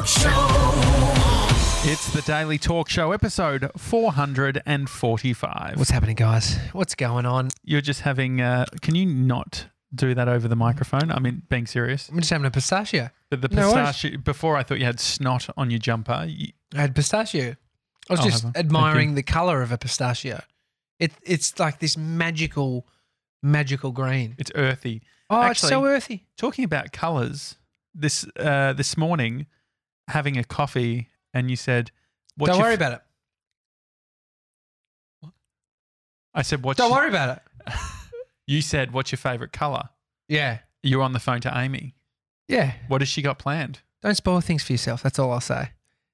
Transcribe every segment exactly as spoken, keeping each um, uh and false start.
Talk Show. It's the Daily Talk Show, episode four hundred forty-five. What's happening, guys? What's going on? You're just having, uh, can you not do that over the microphone? I mean, being serious. I'm just having a pistachio. The, the No worries. pistachio, before I thought you had snot on your jumper. You, I had pistachio. I was I'll just have a- admiring thank the colour of a pistachio. It It's like this magical, magical green. it's earthy. Oh, Actually, it's so earthy. Talking about colours, this uh, this morning, having a coffee, and you said, what's Don't your worry f-" about it. I said, what's Don't your-" worry about it. You said, what's your favourite colour? Yeah. You were on the phone to Amy. Yeah. What has she got planned? Don't spoil things for yourself. That's all I'll say.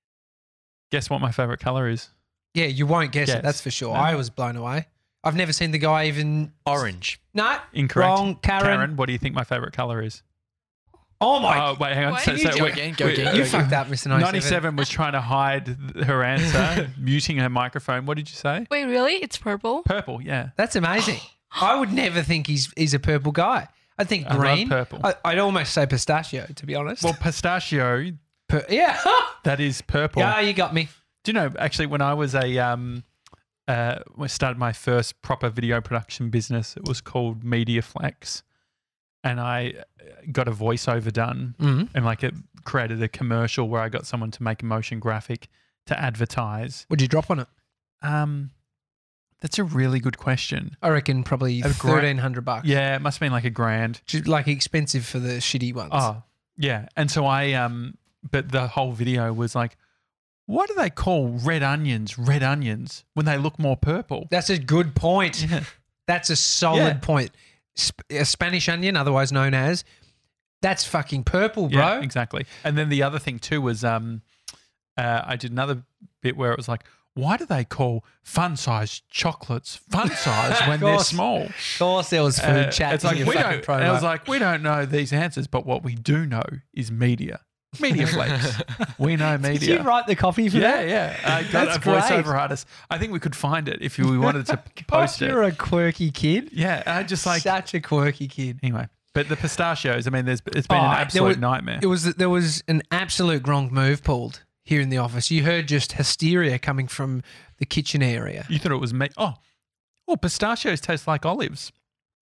Guess what my favourite colour is? Yeah, you won't guess Guess. it. That's for sure. No. I was blown away. I've never seen the guy even... Orange. No. Incorrect. Wrong. Karen. Karen, what do you think my favourite colour is? Oh, my... Oh, wait, hang on. What? So, You so go wait, again, go wait, again, you go fucked up, Mister ninety-seven. ninety-seven was trying to hide th- her answer, muting her microphone. What did you say? Wait, really? It's purple? Purple, yeah. That's amazing. I would never think he's he's a purple guy. I think I love green. purple. I, I'd almost say pistachio, to be honest. Well, pistachio, Pur- yeah. that is purple. Yeah, you got me. Do you know, actually, when I was a, um, uh, when I started my first proper video production business, it was called Media Flex. And I got a voiceover done Mm-hmm. and like it created a commercial where I got someone to make a motion graphic to advertise. Would you drop on it? Um, that's a really good question. I reckon probably A gra- thirteen hundred bucks. Yeah, it must have been like a grand. Just like expensive for the shitty ones. Oh, yeah. And so I, um, but the whole video was like, why do they call red onions red onions when they look more purple? That's a good point. Yeah. That's a solid Yeah. point. Sp- a Spanish onion, otherwise known as, that's fucking purple, bro. Yeah, exactly. And then the other thing too was um, uh, I did another bit where it was like, why do they call fun-sized chocolates fun size when they're course. small? Of course there was food Uh, chat. it's like in we your don't. fucking And I was promo. like, we don't know these answers, but what we do know is media. Media Flex. We know media. Did you write the copy for Yeah, that? yeah. I got That's a great. voiceover artist. I think we could find it if we wanted to post Gosh, you're it. a quirky kid. Yeah, I just like Such a quirky kid. anyway. But the pistachios, I mean, there's it's been Oh, an there absolute was- nightmare. It was there was an absolute Gronk move pulled here in the office. You heard just hysteria coming from the kitchen area. You thought it was me? Oh, oh, pistachios taste like olives.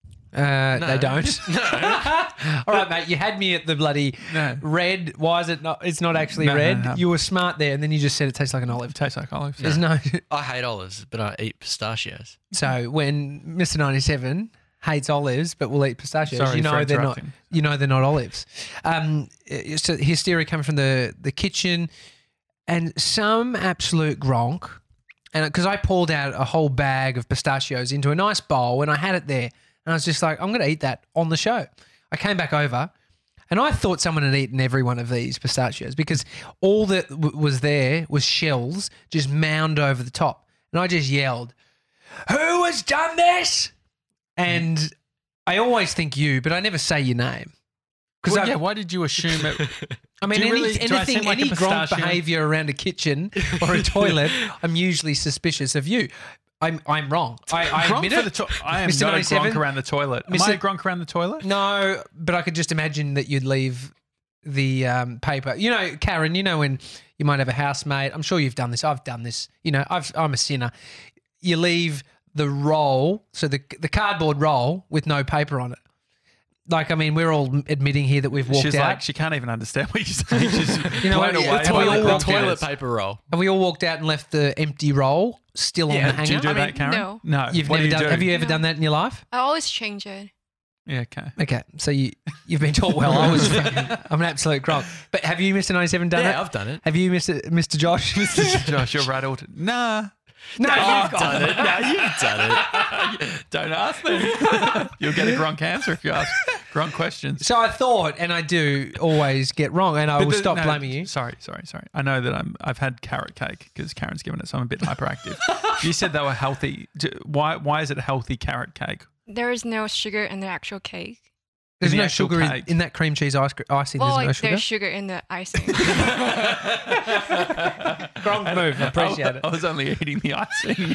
Uh, They No. don't. No. All right, mate. You had me at the bloody No, red. Why is it not? It's not actually No, no, red. no. You were smart there, and then you just said it tastes like an olive. it tastes like olives. There's no. I hate olives, but I eat pistachios. So when Mister ninety-seven hates olives but will eat pistachios, Sorry you for know they're not. interrupting. You know they're not olives. Um, so hysteria coming from the the kitchen, and some absolute Gronk, and because I pulled out a whole bag of pistachios into a nice bowl, and I had it there, and I was just like, I'm going to eat that on the show. I came back over, and I thought someone had eaten every one of these pistachios because all that w- was there was shells just mound over the top, and I just yelled, "Who has done this?" And I always think you, but I never say your name. Because Well, yeah, why did you assume it? I mean, Do you any, really- do I anything, seem like a any Gronk pistachio? behaviour around a kitchen or a toilet, I'm usually suspicious of you. I'm I'm wrong. I, I Gronk admit for it. the to- I am Mister not a ninety-seven? Gronk around the toilet. Am Mister I a Gronk around the toilet? No, but I could just imagine that you'd leave the um, paper. You know, Karen, you know when you might have a housemate. I'm sure you've done this. I've done this. You know, I've, I'm a sinner. You leave the roll, so the the cardboard roll with no paper on it. Like, I mean, we're all admitting here that we've walked She's out. like, she can't even understand what you're saying. She's You know blown what, away it's by all the the Gronk toilet answers. paper roll. Have we all walked out and left the empty roll still on the Yeah, hanger? do you do I that, mean, Karen? no. No. You've What do never you done. do? Have you ever No. done that in your life? I always change it. Yeah, okay. Okay, so you you've been taught well. I was fucking, I'm an absolute Gronk. But have you, Mister ninety-seven, done it? Yeah, I've done it. Have you, Mister Mister Josh? Josh, you're rattled. Nah. no, You've done it. No, you've done it. Don't ask them. You'll get a Gronk answer if you ask Gronk questions. So I thought, and I do always get wrong, and I But will the- stop no, blaming you. Sorry, sorry, sorry. I know that I'm. I've had carrot cake because Karen's given it, so I'm a bit hyperactive. You said they were healthy. D- Why? Why is it healthy carrot cake? There is no sugar in the actual cake. There's the no actual sugar in, cake. in that cream cheese ice cre- icing. Well, there's no like sugar. there's sugar in the icing. Gronk move. I appreciate it. I was only eating the icing.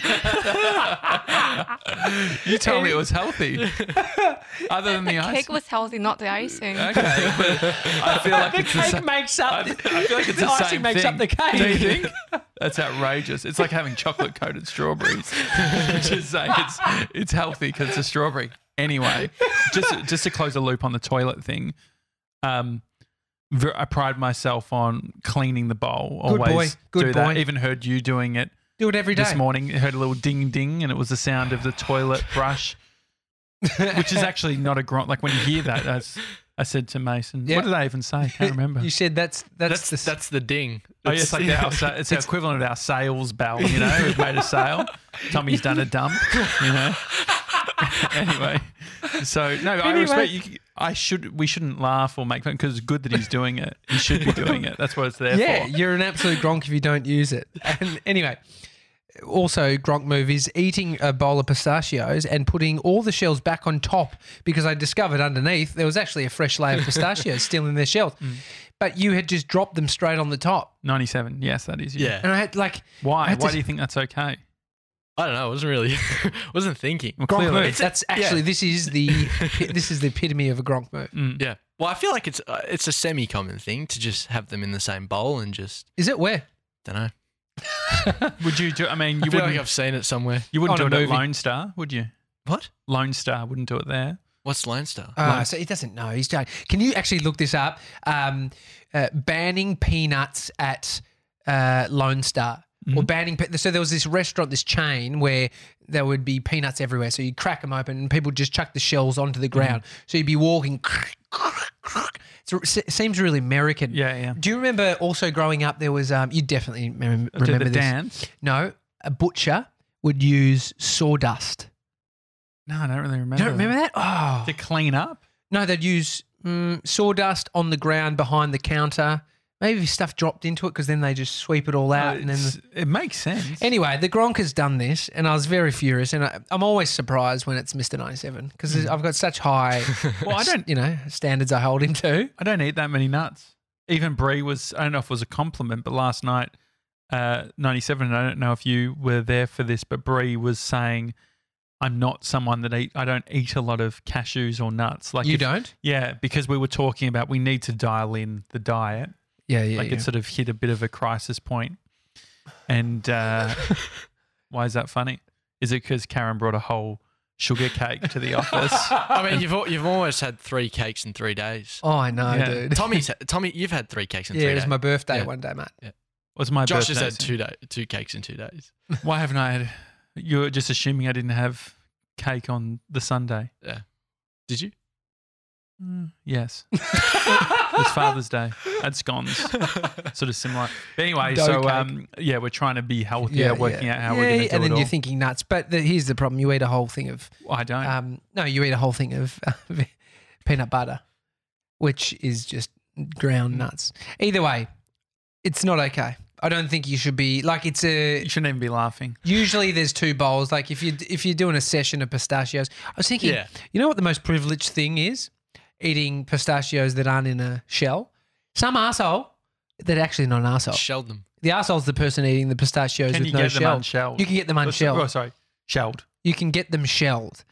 You told me it was healthy. Other than the the icing. cake was healthy, not the icing. Okay, but I feel like The it's the cake same. makes up. I, I feel like it's the the icing same makes thing. up the cake. Do you think? That's outrageous. It's like having chocolate coated strawberries. Just saying it's it's healthy because it's a strawberry. Anyway, just just to close the loop on the toilet thing, um, ver- I pride myself on cleaning the bowl. Good boy. Always Good do boy. that. Even heard you doing it Do it every day. this morning. Heard a little ding ding, and it was the sound of the toilet brush, which is actually not a grunt. Like when you hear that, that's, I said to Mason, Yeah. what did I even say? I can't remember. You said that's that's, That's the that's the ding. Oh, yeah, it's like our, sa- it's, the equivalent of our sales bell, you know. We've made a sale. Tommy's done a dump, you know. Anyway, so no, I Anyway. respect you. I should. We shouldn't laugh or make fun because it's good that he's doing it. He should be doing it. That's what it's there yeah. for. You're an absolute Gronk if you don't use it. And anyway, also Gronk move is eating a bowl of pistachios and putting all the shells back on top because I discovered underneath there was actually a fresh layer of pistachios still in their shells, Mm. but you had just dropped them straight on the top, ninety-seven. Yes, that is you. Yeah. and I had like I Why? had Why to- do you think that's okay? I don't know. I wasn't really, wasn't thinking. Well, Gronk clearly. move. That's actually this is the this is the epitome of a Gronk move. Mm. Yeah. Well, I feel like it's uh, it's a semi-common thing to just have them in the same bowl and just Is it where? don't know. Would you do? I mean, I you feel wouldn't. like I've seen it somewhere. you wouldn't on do a it at movie. Lone Star, would you? What? Lone Star wouldn't do it there. What's Lone Star? Ah, so he doesn't know. He's done. Can you actually look this up? Um, uh, banning peanuts at uh, Lone Star. Or banning, pe- so there was this restaurant, this chain where there would be peanuts everywhere. So you'd crack them open and people would just chuck the shells onto the ground. So you'd be walking. So it seems really American. Yeah, yeah. Do you remember also growing up? There was um, you definitely mem- Do remember the this. dance? No, a butcher would use sawdust. No, I don't really remember. You don't remember that? Oh, To clean up? no, they'd use mm, sawdust on the ground behind the counter. Maybe stuff dropped into it because then they just sweep it all out. Uh, and then it's- the, it makes sense. anyway, the Gronk has done this, and I was very furious. And I, I'm always surprised when it's Mister ninety-seven because I've got such high, well, I don't. you know, standards I hold him to. I don't eat that many nuts. Even Brie was. I don't know if it was a compliment, but last night, uh, ninety-seven. And I don't know if you were there for this, but Brie was saying, "I'm not someone that eat. I don't eat a lot of cashews or nuts. Like You if- don't? Yeah, because we were talking about we need to dial in the diet. Yeah, yeah. Like yeah. it sort of hit a bit of a crisis point. And uh, why is that funny? Is it because Karen brought a whole sugar cake to the office? I mean, you've al- you've almost had three cakes in three days. Oh, I know, Yeah. dude. Tommy's Tommy, you've had three cakes in Yeah, three it was days. my birthday Yeah. one day, mate. Was my Josh birthday? has had two day, two cakes in two days. Why haven't I had? You're just assuming I didn't have cake on the Sunday. Yeah. Did you? Mm, yes. It was Father's Day. I had scones. Sort of similar. But anyway, Dough so cake. um, yeah, we're trying to be healthier, working out how yeah, we're going to do and it then all. you're thinking nuts. But the, here's the problem: you eat a whole thing of I don't. um, no, you eat a whole thing of peanut butter, which is just ground nuts. Either way, it's not okay. I don't think you should be like it's a. you shouldn't even be laughing. Usually, there's two bowls. Like if you if you're doing a session of pistachios, I was thinking, Yeah. you know what the most privileged thing is? Eating pistachios that aren't in a shell. Some arsehole that actually not an arsehole. Shelled them. The arsehole's the person eating the pistachios Can with you no get shell. them unshelled? You can get them Oh, unshelled. Oh, sorry, shelled. You can get them shelled.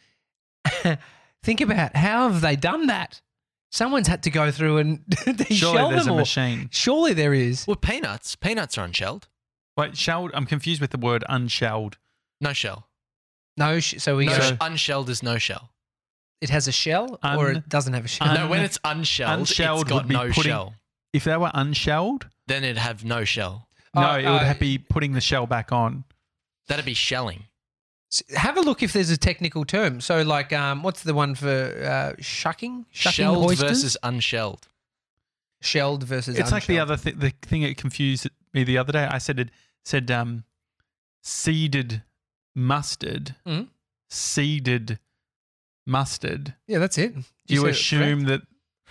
Think about how have they done that? Someone's had to go through and they Surely shell there's them a all. machine. Surely there is. Well, peanuts. Peanuts are unshelled. Wait, shelled? I'm confused with the word unshelled. No shell. No, sh- so we No, go, So- sh- unshelled is no shell. it has a shell or Un- it doesn't have a shell. un- no, when it's unshelled, unshelled it's got would be no putting- shell. If they were unshelled, Then it'd have no shell. no, Oh, it would uh, have be putting the shell back on. That'd be shelling. S- Have a look if there's a technical term. So like, um, what's the one for uh, shucking? Shucking Shelled oysters? versus unshelled. Shelled versus It's like the unshelled. other thing. The thing that confused me the other day. I said it said um, seeded mustard. Mhm. Seeded mustard. Yeah, that's it. Do you said it assume that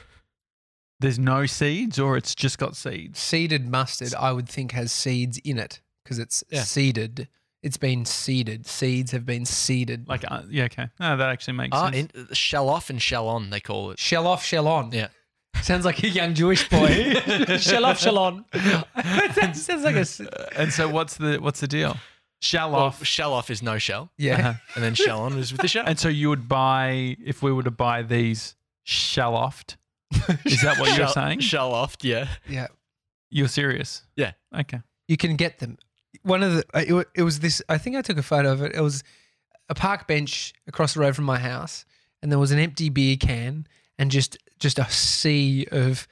there's no seeds, or it's just got seeds? Seeded mustard, I would think, has seeds in it because it's Yeah. seeded. It's been seeded. Seeds have been seeded. Like, uh, yeah, okay. No, that actually makes Ah, sense. in, shell off and shell on, they call it. Shell off, shell on. Yeah. Sounds like a young Jewish boy. Shell off, shell on. That sounds like a s- And so, what's the what's the deal? Shell Well, off. shell off is no shell, yeah. Uh-huh. and then shell on is with the shell. And so, you would buy if we were to buy these shell offed. Is that what you're shell, saying? Shell off, yeah. Yeah. You're serious? Yeah. Okay. You can get them. One of the uh, it, wa- it was this. I think I took a photo of it. It was a park bench across the road from my house, and there was an empty beer can and just just a sea of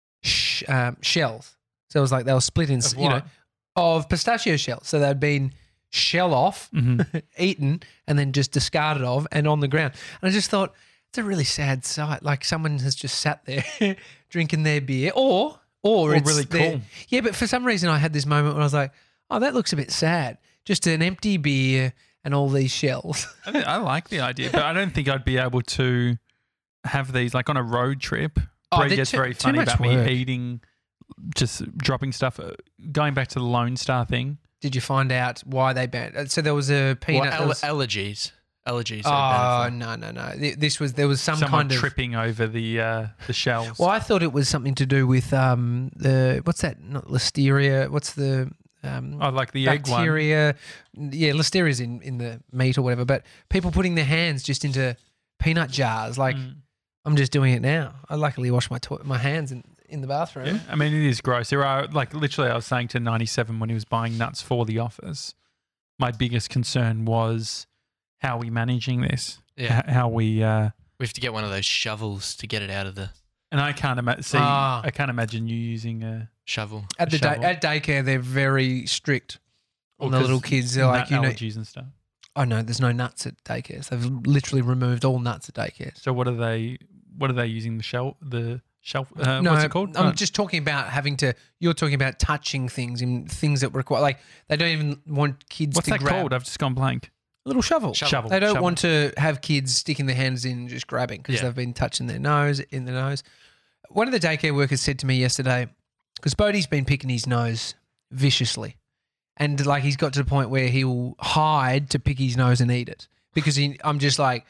sh- um, shells. So it was like they were split in, Of you know, what? of pistachio shells. So they'd been shell off, Mhm. eaten, and then just discarded of and on the ground. And I just thought it's a really sad sight. Like someone has just sat there drinking their beer, or or, Or it's really their- cool. Yeah, but for some reason I had this moment where I was like, oh, that looks a bit sad. Just an empty beer and all these shells. I, think, I like the idea, but I don't think I'd be able to have these like on a road trip. Oh, Bree they're gets too- very too funny much about work. me eating, just dropping stuff. Uh, Going back to the Lone Star thing. Did you find out why they banned? uh, So there was a Well, peanut. there al- was- allergies. Allergies. oh are bad no no no! Th- This was there was some Someone kind of. tripping over the uh, the shells. Well, I thought it was something to do with um the what's that? Not listeria. What's the um I like the egg one. bacteria? Yeah, listeria's in in the meat or whatever. But people putting their hands just into peanut jars. Like Mm. I'm just doing it now. I luckily wash my to- my hands in in the bathroom. Yeah, I mean, it is gross. There are, like, literally, I was saying to ninety-seven when he was buying nuts for the office, my biggest concern was how are we managing this? Yeah. H- how we, uh, We have to get one of those shovels to get it out of the and I can't imagine, see, Ah. I can't imagine you using a, shovel. At the day, shovel. at daycare, they're very strict on the Well, 'cause little kids. They're like, nut you know, allergies and stuff. oh no, there's no nuts at daycare. So they've literally removed all nuts at daycare. So what are they, what are they using the shell, the shelf, uh, no, what's it called? I'm Uh, just talking about having to. You're talking about touching things and things that require. Like they don't even want kids what's to that grab called? I've just gone blank. a little shovel. Shovel. They don't shovel. want to have kids sticking their hands in and just grabbing because Yeah. they've been touching their nose in the nose. One of the daycare workers said to me yesterday, because Bodie's been picking his nose viciously, and like he's got to the point where he will hide to pick his nose and eat it because he, I'm just like,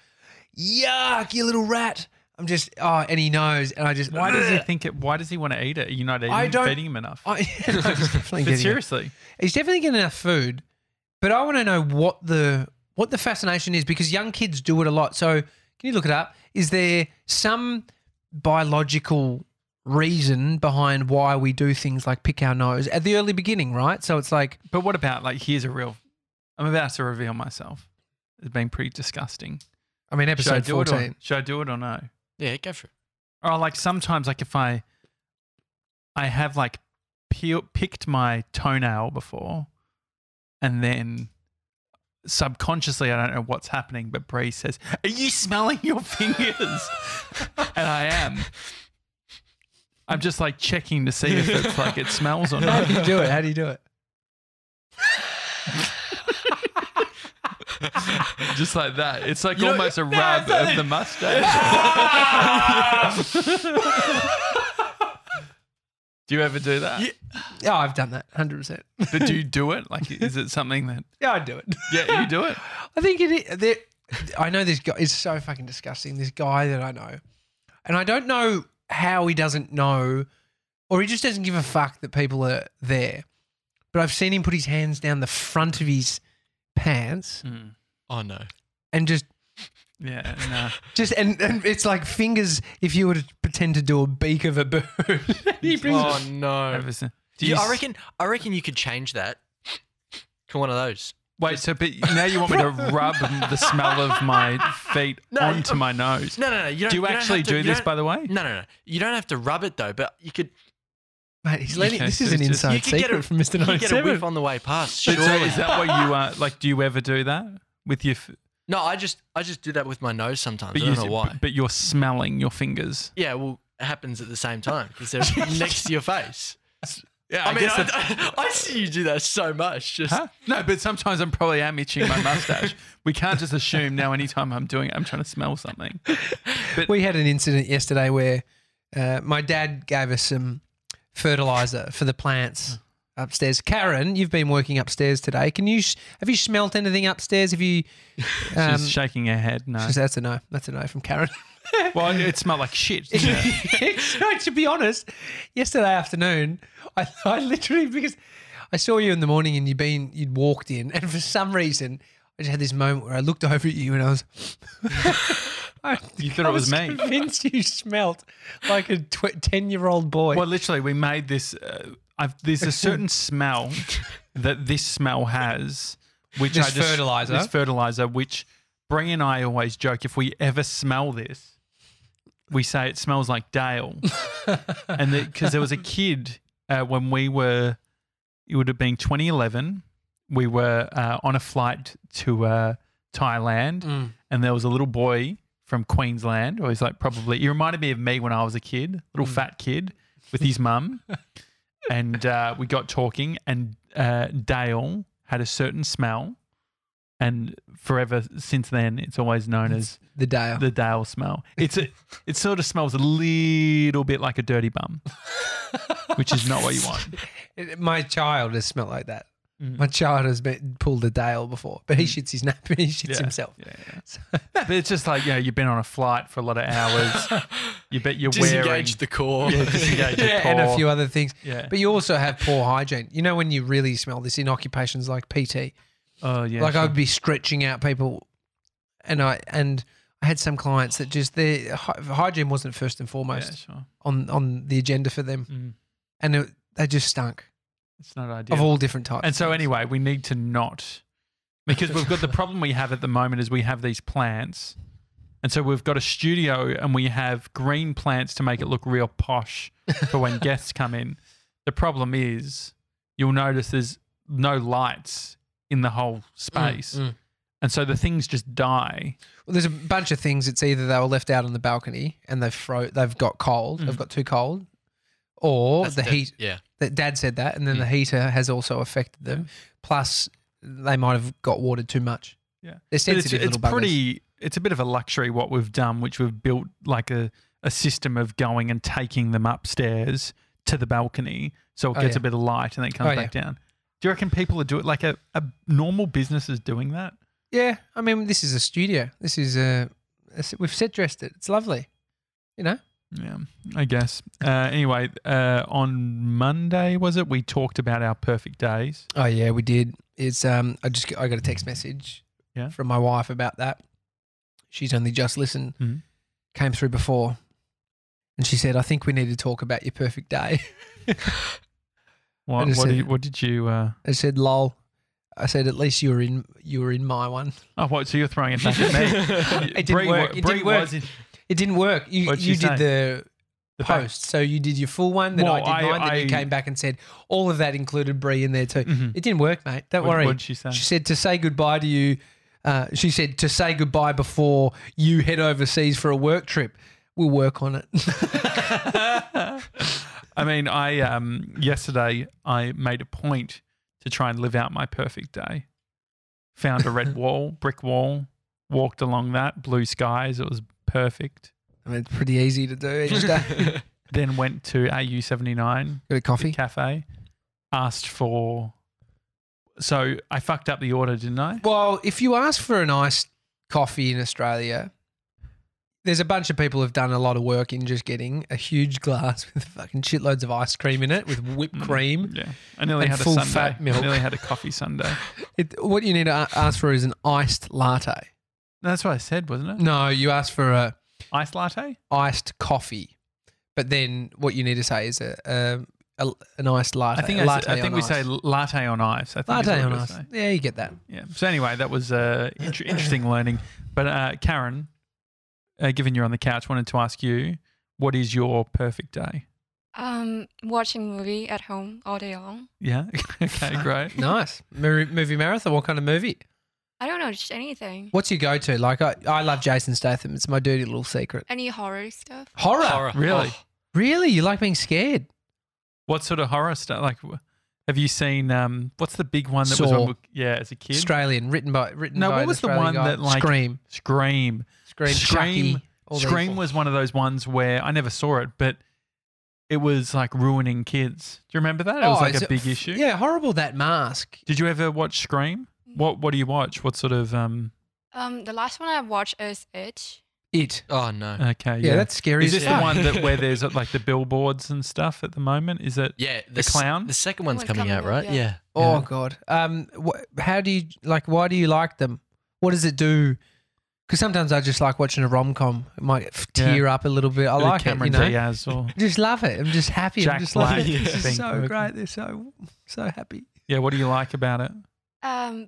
yuck, you little rat. I'm just oh, and he knows, and I just Why does he think it, why does he want to eat it? You're not eating, I don't- feeding him enough. I, I'm just definitely But getting it. seriously. He's definitely getting enough food, but I want to know what the what the fascination is because young kids do it a lot. So can you look it up? Is there some biological reason behind why we do things like pick our nose at the early beginning, right? So it's like, But what about, like, here's a real, I'm about to reveal myself. It's been pretty disgusting. I mean, Should I episode do it fourteen. or, should I do it or no? Yeah, go for it. Or like sometimes, like if I, I have like peel, picked my toenail before, and then subconsciously I don't know what's happening, but Bree says, "Are you smelling your fingers?" And I am. I'm just like checking to see if it's like it smells or How not. do you do it? How do you do it? Just like that. It's like You know- almost a No, rub it's not- of the mustache. Do you ever do that? Yeah, I've done that, hundred percent. But do you do it? Like, is it something that? Yeah, I do it. Yeah, you do it. I think it is. There, I know this guy. It's so fucking disgusting. This guy that I know, and I don't know how he doesn't know, or he just doesn't give a fuck that people are there. But I've seen him put his hands down the front of his pants Oh no. and just, Yeah, no. just, and, and it's like fingers. If you were to pretend to do a beak of a bird, he brings Oh it. no. Ever since- Do Yeah, you I s- reckon. I reckon you could change that to one of those. Wait, so but now you want me to rub the smell of my feet No, onto my nose? No, no, no. You don't, Do you don't actually have to- do you this, don't- by the way? No, no, no. You don't have to rub it though, but you could. Mate, he's letting. Okay, This so is an it's just- inside you could get secret a, from Mister You could get a whiff ninety-seven. on the way past. But so Surely. is that what you uh, like? Do you ever do that with your? F- No, I just I just do that with my nose sometimes. but I you, don't know why. But you're smelling your fingers. yeah, well, it happens at the same time because they're next to your face. Yeah, I, mean, guess I, that- I, I see you do that so much. Just Huh? No, but sometimes I'm probably am itching my mustache. We can't just assume now. Anytime I'm doing it, I'm trying to smell something. We had an incident yesterday where uh, my dad gave us some fertilizer for the plants upstairs. Karen, you've been working upstairs today. Can you sh- have you smelt anything upstairs? Have you? Um, She's shaking her head. No. she's- that's a no. That's a no from Karen. Well, it smelled like shit. Didn't it? No, to be honest, yesterday afternoon, I, I literally because I saw you in the morning and you'd been you'd walked in, and for some reason I just had this moment where I looked over at you and I was. I, You thought I it was me. Convinced you smelt like a tw- ten-year-old boy. Well, literally, we made this. Uh, I've, there's a certain smell that this smell has, which This I just, fertilizer? This fertilizer, which Bree and I always joke, if we ever smell this, we say it smells like Dale, and because there was a kid uh, when we were, it would have been twenty eleven. We were uh, on a flight to uh, Thailand, Mm. and there was a little boy from Queensland, or he's like probably, he reminded me of me when I was a kid, little fat kid with his mum. And uh, we got talking, and uh, Dale had a certain smell. And forever since then, it's always known as the Dale. the Dale smell. It's a, it sort of smells a little bit like a dirty bum, which is not what you want. It- My child has smelled like that. Mm. My child has been pulled a Dale before, but he shits his nap. He shits Yeah, himself. Yeah, yeah. No, but it's just like, you know, you've been on a flight for a lot of hours. You bet you're Disengage wearing the core. yeah, disengage your Yeah, and a core. few other things. Yeah. But you also have poor hygiene. You know when you really smell this in occupations like P T. Oh yeah. like sure. I would be stretching out people, and I and I had some clients that just their hy- hygiene wasn't first and Yeah, foremost sure. on on the agenda for them, Mm. and it, they just stunk It's not ideal. of all different types. And so of things. anyway, we need to not, because we've got the problem we have at the moment is we have these plants, and so we've got a studio and we have green plants to make it look real posh for when guests come in. The problem is you'll notice there's no lights in the whole space, Mm, mm. and so the things just die. Well, there's a bunch of things. It's either they were left out on the balcony and they've fro- they've got cold, Mm. they've got too cold, or That's the the- heat. Yeah. That Dad said that, and then Mm. the heater has also affected them. Plus, they might have got watered too much. Yeah. They're But it's, sensitive it's little buggers. pretty. It's a bit of a luxury what we've done, which we've built like a, a system of going and taking them upstairs to the balcony, so it Oh, gets yeah. a bit of light and then it comes Oh, back down. Do you reckon people are doing like a, a normal business is doing that? Yeah, I mean, this is a studio. This is a, a we've set dressed it. It's lovely, you know. Yeah, I guess. Uh, anyway, uh, on Monday was it? We talked about our perfect days. Oh yeah, we did. It's um, I just I got a text message Yeah. from my wife about that. She's only just listened, Mhm. came through before, and she said, "I think we need to talk about your perfect day." What, just what, said- did, what did you? Uh, I said, "Lol." I said, "At least you were in you were in my one." oh, what? So you're throwing it back at me? It didn't Bree wa- work. It Bree didn't work. was in- It didn't work. You What'd you she did say? the, The back- post, so you did your full one. Then Well, I did I- mine. Then you I- came back and said all of that included Bree in there too. Mhm. It didn't work, mate. Don't What- worry. What did she say? She said to say goodbye to you. Uh, she said to say goodbye before you head overseas for a work trip. We'll work on it. I mean, I um yesterday I made a point to try and live out my perfect day. Found a red wall, brick wall, walked along that, blue skies. It was perfect. I mean, it's pretty easy to do each day. Then went to A U seventy-nine Got a coffee. cafe, asked for. So I fucked up the order, didn't I? Well, if you ask for an iced coffee in Australia, there's a bunch of people who've done a lot of work in just getting a huge glass with fucking shitloads of ice cream in it with whipped cream. Yeah, I nearly And had a full sundae. fat milk. I nearly had a coffee sundae. It, what you need to a- ask for is an iced latte. That's what I said, wasn't it? No, you ask for a Iced latte. iced coffee, but then what you need to say is a, a, a an iced latte. I think a I, latte s- I think on we ice. say latte on ice. I think is latte what on we ice. say. Yeah, you get that. Yeah. So anyway, that was uh, inter- interesting learning. But uh, Karen, uh, given you're on the couch, wanted to ask you, what is your perfect day? Um, watching movie at home all day long. Yeah. Okay. Great. Nice movie, movie marathon. What kind of movie? I don't know, just anything. What's your go-to? Like I, I love Jason Statham. It's my dirty little secret. Any horror stuff. Horror. Horror. Really? Oh, Really? You like being scared? What sort of horror stuff? Like, wh- have you seen? Um, what's the big one that was Saw. on? book- Yeah, as a kid. Australian, written by written No, by what an was the Australian one guy. that, like- Scream, Scream. Scream, Scream- Chucky. all these. Scream was one of those ones where I never saw it, but it was like ruining kids. Do you remember that? It was Oh, like is a it- big issue. Yeah, horrible that mask. Did you ever watch Scream? What What do you watch? What sort of um? Um, the last one I watched is It. It. Oh no. Okay, Yeah, yeah. that's scary. Is as this the fuck. one that where there's like the billboards and stuff at the moment? Is it? Yeah, The s- clown? The second one's One coming coming out, up, right? yeah. Yeah. Oh Yeah. god. Um, wh- how do you like? Why do you like them? What does it do? Because sometimes I just like watching a rom com. It might f- Yeah. tear up a little bit. I Bit of like Cameron it. You know, Diaz or I just love it. I'm just happy. Jack I'm just like, Black this is being so quirky. great. They're so so happy. yeah. What do you like about it? Um,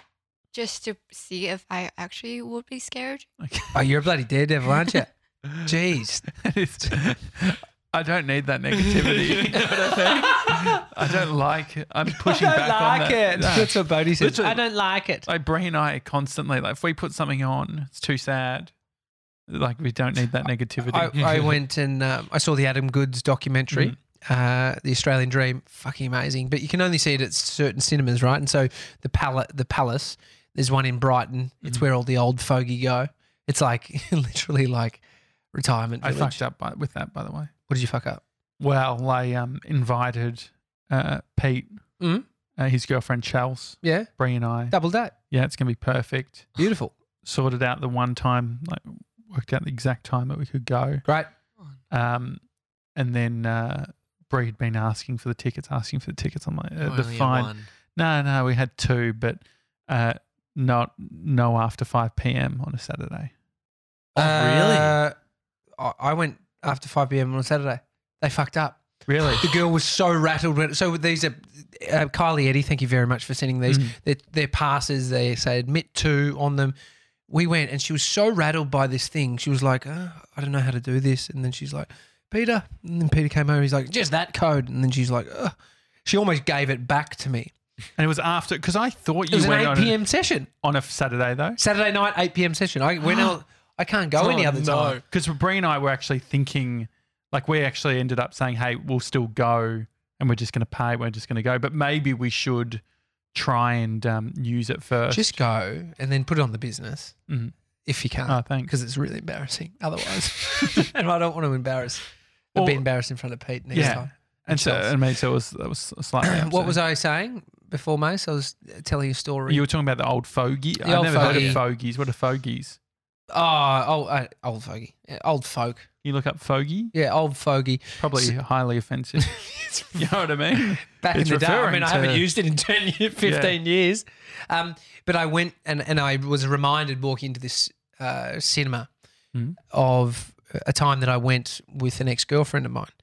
just to see if I actually would be scared. Oh, you're a bloody daredevil, aren't you? Jeez. It's- I don't need that negativity. You know what I mean? I don't like it. I'm pushing I back don't on like that. it. No. That's what Bodhi says. Literally. I don't like it. Like Brie and I constantly, like if we put something on, it's too sad. Like we don't need that negativity. I, I went and um, I saw the Adam Goods documentary, uh, The Australian Dream. Fucking amazing. But you can only see it at certain cinemas, right? And so the pal- the Palace, there's one in Brighton. It's Mhm. where all the old fogey go. It's like literally like retirement I village. fucked up by, with that, by the way. What did you fuck up? Well, I um, invited uh, Pete, Mhm. uh, his girlfriend Chels, Yeah, Brie and I. double date. Yeah, it's gonna be perfect. Beautiful. Sorted out the one time, like worked out the exact time that we could go. Great. Um, and then uh, Brie had been asking for the tickets, asking for the tickets. I'm like, uh, I the only had fine. one. No, no, we had two, but uh, not no after five p.m. on a Saturday. Oh, really? Uh, I I went after five p.m. on Saturday. They fucked up. Really? The girl was so rattled. When, so these are uh, Kylie Eddie. Thank you very much for sending these. Mhm. They're, they're passes. They say admit to on them. We went and she was so rattled by this thing. She was like, oh, I don't know how to do this. And then she's like, Peter. And then Peter came over. He's like, just that code. And then she's like, Ugh. She almost gave it back to me. And it was after because I thought It you was an went eight on p.m. session. a, on a Saturday though. Saturday night, eight p.m. session. I went out. I can't go Oh, any other no. time. Because Brie and I were actually thinking, like we actually ended up saying, hey, we'll still go and we're just going to pay. We're just going to go, but maybe we should try and um, use it first. Just go and then put it on the business Mhm. if you can. Oh, thanks. Because it's really embarrassing otherwise. And I don't want to embarrass. I'll be Well, embarrassed in front of Pete next yeah. time. And so, Chelsea. I mean, so it was that was slightly. What upsetting. was I saying before, Mace? I was telling a story. You were talking about the old fogey. The I've old never heard fogey. of fogies. What are fogies? oh, old, uh, old fogey. Yeah, old folk. You look up fogey, Yeah, old fogey. probably highly offensive. You know what I mean? Back It's in the day. I referring mean, I to- haven't used it in ten, years, fifteen years. Um, but I went and, and I was reminded walking into this uh, cinema Mhm. of a time that I went with an ex-girlfriend of mine.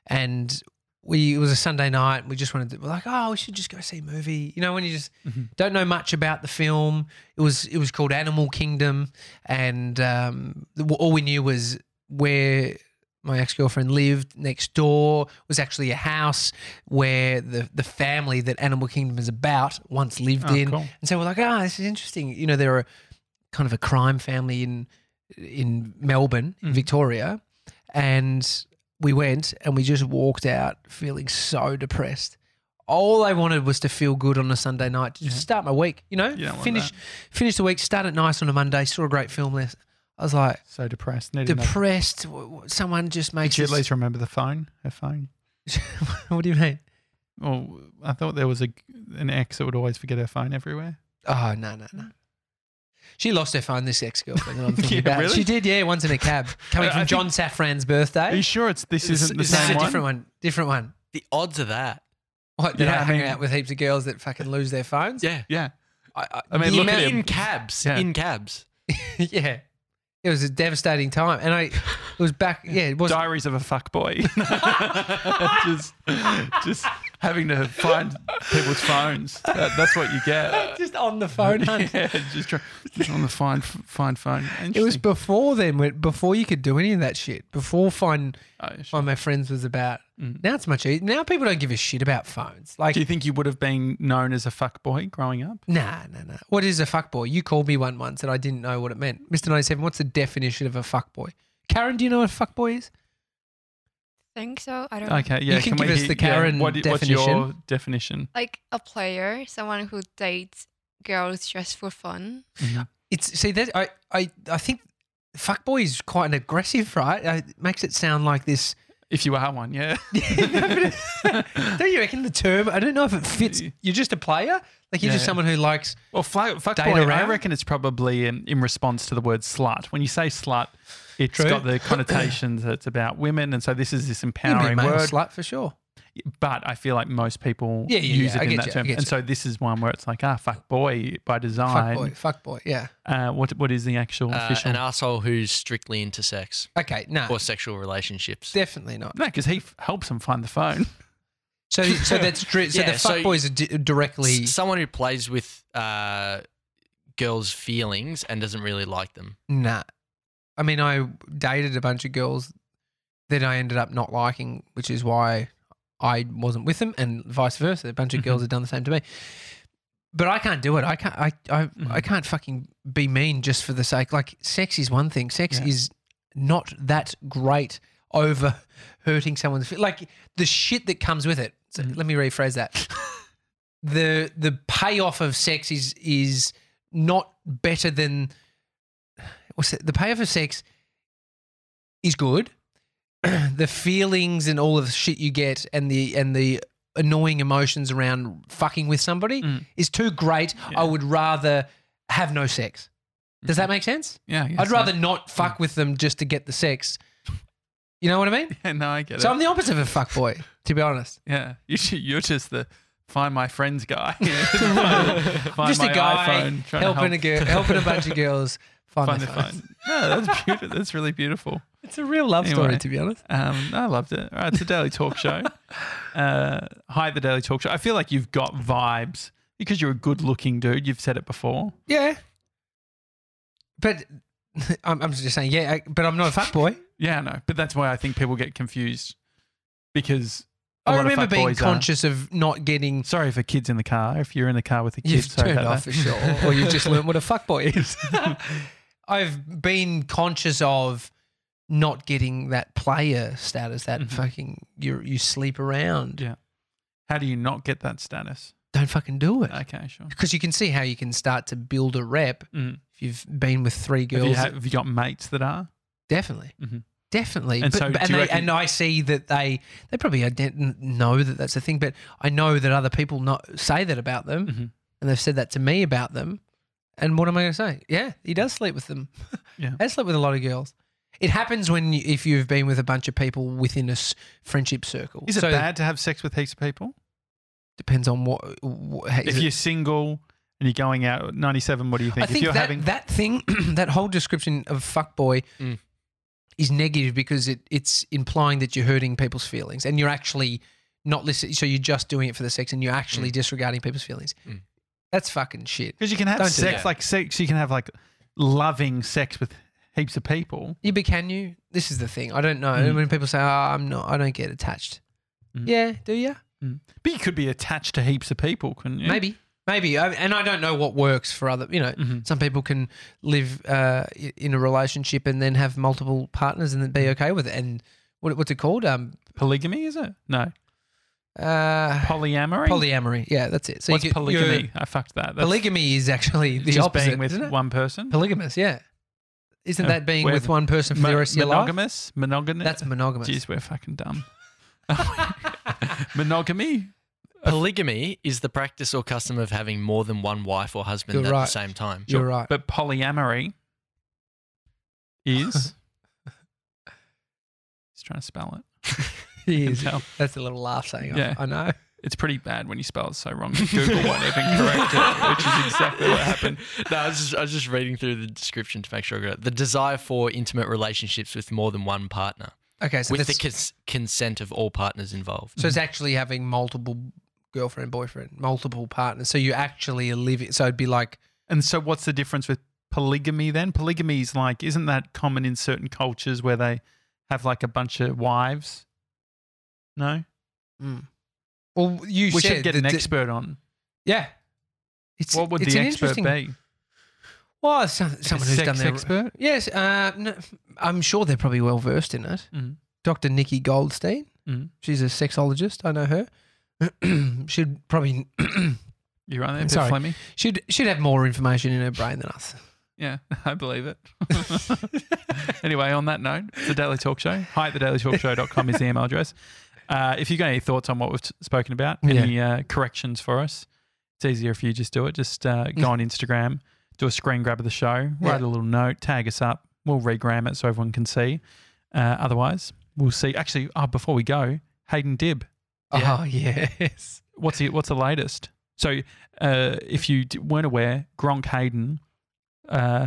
And we it was a Sunday night. We just wanted to, we're like, oh, we should just go see a movie. You know, when you just Mhm. don't know much about the film. It was it was called Animal Kingdom, and um, the- all we knew was where my ex-girlfriend lived. Next door was actually a house where the the family that Animal Kingdom is about once lived Oh, in. cool. And so we're like, ah, this is interesting. You know, they're a kind of a crime family in in Melbourne, in Mhm. Victoria, and we went and we just walked out feeling so depressed. All I wanted was to feel good on a Sunday night to just Yeah. start my week. You know, You don't want finish that. finish the week, start it nice on a Monday. Saw a great film list. I was like So depressed. Needed another- depressed. W- w- Someone just makes Did you at us- least remember the phone? Her phone. What do you mean? Well, I thought there was a an ex that would always forget her phone everywhere. Oh no no no. She lost her phone. This ex girlfriend that I'm thinking Yeah, about. really? She did, yeah. Once in a cab coming I- I from think- John Safran's birthday. Are you sure it's this It's- isn't the it's No, same a one? different one. Different one. The odds of that. What? Did Yeah, I I hang mean- out with heaps of girls that fucking lose their phones? Yeah. Yeah. I, I, I mean, the look at amount- him. In cabs. Yeah. In cabs. yeah. It was a devastating time, and I it was back. Yeah, it was. Diaries of a fuckboy. just, just having to find people's phones. That, that's what you get. Just on the phone hunt. Yeah, just, try, just on the find find phone. It was Interesting. before then, when, before you could do any of that shit. Before Find Oh, sure. Find My Friends was about. Mm. Now it's much easier. Now people don't give a shit about phones. Like, Do you think you would have been known as a fuckboy growing up? nah, nah, nah. What is a fuckboy? You called me one once and I didn't know what it meant. Mister ninety-seven, what's the definition of a fuckboy? Karen, do you know what a fuckboy is? Think so. I don't know. Okay, yeah. You can we give us hear- the Karen what, What's your definition. definition? Like a player, someone who dates girls just for fun. It's see that I I I think fuckboy is quite an aggressive, right? Uh, It makes it sound like this If you are one, yeah. Don't you reckon the term? I don't know if it fits. You're just a player. Like you're Yeah. just someone who likes. Well, fuck, fuck Date boy, I around? reckon it's probably in, in response to the word slut. When you say slut, it's True. got the connotations that it's about women, and so this is this You can be a empowering male word. slut for sure. But I feel like most people Yeah, yeah, use yeah, I it in get that you, I term, get and you. so this is one where it's like, ah, fuck boy by Fuck design. boy, fuck boy. Yeah. Uh, what what is the actual Uh, official? an asshole who's strictly into sex Okay. No. or sexual relationships. Definitely not. No, because he f- helps them find the phone. So, so that's dri- so Yeah, the so- fuck boys are di- directly. S- someone who plays with uh, girls' feelings and doesn't really like them. Nah. I mean, I dated a bunch of girls that I ended up not liking, which is why I wasn't with them, and vice versa. A bunch of girls Mhm. have done the same to me. But I can't do it. I can't. I. I. I Mhm. can't fucking be mean just for the sake. Like, sex is one thing. Sex Yeah. is not that great over hurting someone's feel. Like the shit that comes with it. So Mhm. let me rephrase that. the The payoff of sex is is not better than what's it? The payoff of sex is good. The feelings and all of the shit you get and the and the annoying emotions around fucking with somebody Mm. is too great. Yeah. I would rather have no sex. Does that make sense? Yeah, I guess I'd so. rather not fuck with them just to get the sex. You know what I mean? Yeah, no, I get So it. I'm the opposite of a fuck boy, to be honest. Yeah, you, you're just the find my friends guy. find find Just my a guy iPhone, trying to helping a help girl, helping a bunch of girls find, find their the phones. phone. No, that's beautiful. That's really beautiful. It's a real love Anyway. story, to be honest. Um, I loved it. All right, it's a Daily Talk Show. Uh, hi, the Daily Talk Show. I feel like you've got vibes because you're a good-looking dude. You've said it before. Yeah. But I'm, I'm just saying, yeah, I, but I'm not a fuck boy. Yeah, I know, but that's why I think people get confused because a I lot remember of being fuckboys are- conscious of not getting. Sorry for kids in the car. If you're in the car with the You've kids, sorry turned about off that. for sure, or you've just learned what a fuckboy is. I've been conscious of not getting that player status, that Mhm. fucking you you sleep around. Yeah. How do you not get that status? Don't fucking do it. Okay, sure. Because you can see how you can start to build a rep Mm. if you've been with three Have girls. you, ha- have you got mates that are? Definitely. Mhm. Definitely. And but, so but- do and, you they, reckon- and I see that they they probably didn't know that that's a thing, but I know that other people not say that about them, Mhm. and they've said that to me about them. And what am I going to say? Yeah, he does sleep with them. Yeah. I sleep with a lot of girls. It happens when you, if you've been with a bunch of people within a s- friendship circle. Is it So bad to have sex with heaps of people? Depends on what. what If you're single and you're going out at ninety-seven, what do you think? I think if you're that, having that thing, that whole description of fuckboy Mm. is negative because it, it's implying that you're hurting people's feelings and you're actually not listening. So you're just doing it for the sex and you're actually disregarding people's feelings. Mm. That's fucking shit. because you can have Don't do sex that. like sex, you can have like loving sex with heaps of people. Yeah, but can you? This is the thing. I don't know. Mm. When people say, oh, I'm not, I don't get attached. Mm. Yeah, do you? But you could be attached to heaps of people, couldn't you? Maybe. Maybe. I, and I don't know what works for other, you know, Mhm. some people can live uh, i- in a relationship and then have multiple partners and then be okay with it. And what, what's it called? Um, Polygamy, is it? No. uh, Polyamory? polyamory. Yeah, that's it. So What's you, could- you're- polygamy? I fucked that. That's Polygamy is actually the just opposite, being with isn't it? one person. Polygamous, yeah. Isn't Uh, that being we're with one person for the Mo- rest of your life? monogamous? Monogamous? That's monogamous. Jeez, we're fucking dumb. Monogamy? Polygamy is the practice or custom of having more than one wife or husband You're at right. the same time. You're right. But polyamory is. He's trying to spell it. He can is. tell. That's a little laugh saying, Yeah. I know. It's pretty bad when you spell it so wrong. that Google won't even correct it, which is exactly what happened. No, I was, just, I was just reading through the description to make sure I got it. The desire for intimate relationships with more than one partner, Okay, so with the that's, cons- consent of all partners involved. so it's actually having multiple girlfriend, boyfriend, multiple partners. So you actually are living. So it'd be like, And so, what's the difference with polygamy then? Polygamy is like, isn't that common in certain cultures where they have like a bunch of wives? No? mm. well, you We said should get that an the- expert on. Yeah. It's, What would it's the an expert interesting- be? Well, some, someone who's sex done their expert? Yes, uh, no, I'm sure they're probably well versed in it. Mm. Doctor Nikki Goldstein. Mm. She's a sexologist. I know her. Should probably You're right there, Sorry. Flemmy. should should have more information in her brain than us. Yeah, I believe it. Anyway, on that note, it's the Daily Talk Show. Hi at the daily talk show dot com is the email address. Uh, if you've got any thoughts on what we've t- spoken about, any uh, corrections for us, it's easier if you just do it. Just uh, go on Instagram, do a screen grab of the show, Yeah. write a little note, tag us up. We'll regram it so everyone can see. Uh, otherwise, we'll see. Actually, oh, before we go, Hayden Dibb. Oh, yes. What's the What's the latest? So, uh, if you d- weren't aware, Gronk Hayden, uh,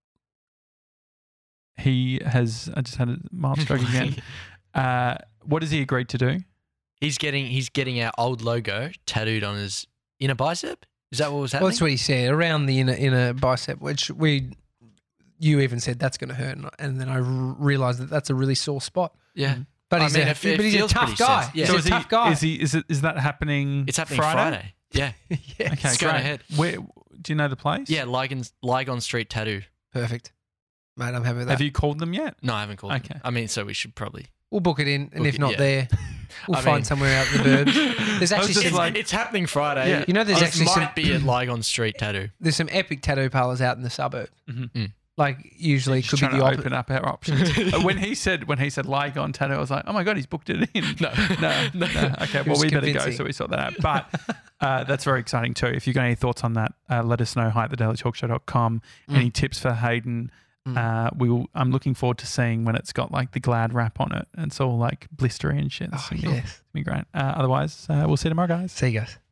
he has. I just had a mild stroke again. Uh, what has he agreed to do? He's getting he's getting our old logo tattooed on his inner bicep. Is that what was Well, happening? that's what he said, around the inner, inner bicep, which we, you even said that's going to hurt. And, and then I r- realised that that's a really sore spot. yeah. But I he's, mean, a, it fe- it but he's a feels tough pretty guy. sensitive. Yeah. He's So a is he, tough guy. Is he? Is it? Is that happening? It's happening Friday. Yeah. Yes. Okay, It's going great. ahead. Where do you know the place? Yeah, Lygon, Lygon Street Tattoo. Perfect. Mate, I'm happy with that. Have you called them yet? No, I haven't called Okay. them. I mean, so we should probably. We'll book it in, and Book if it, not yeah. there, we'll I find mean- somewhere out in the burbs. There's I was actually just some, like- It's happening Friday. Yeah. you know, there's This actually might some, be at Lygon Street Tattoo. there's some epic tattoo parlors out in the suburb. Mhm. Mm. Like usually, it Just could be trying the to opposite. open up our options. Uh, when he said when he said Lygon tattoo, I was like, oh my god, he's booked it in. No. no, no. Okay, well was we better go. convincing. So we sort that out. But uh, that's very exciting too. If you've got any thoughts on that, uh, let us know. Hi at the daily talk show dot com. Mm. Any tips for Hayden? Mm. Uh, we will, I'm looking forward to seeing when it's got like the Glad wrap on it and it's all like blistery and shit. It's Oh, gonna be- yes. it's gonna be great. Uh, otherwise, uh, we'll see you tomorrow, guys. See you guys.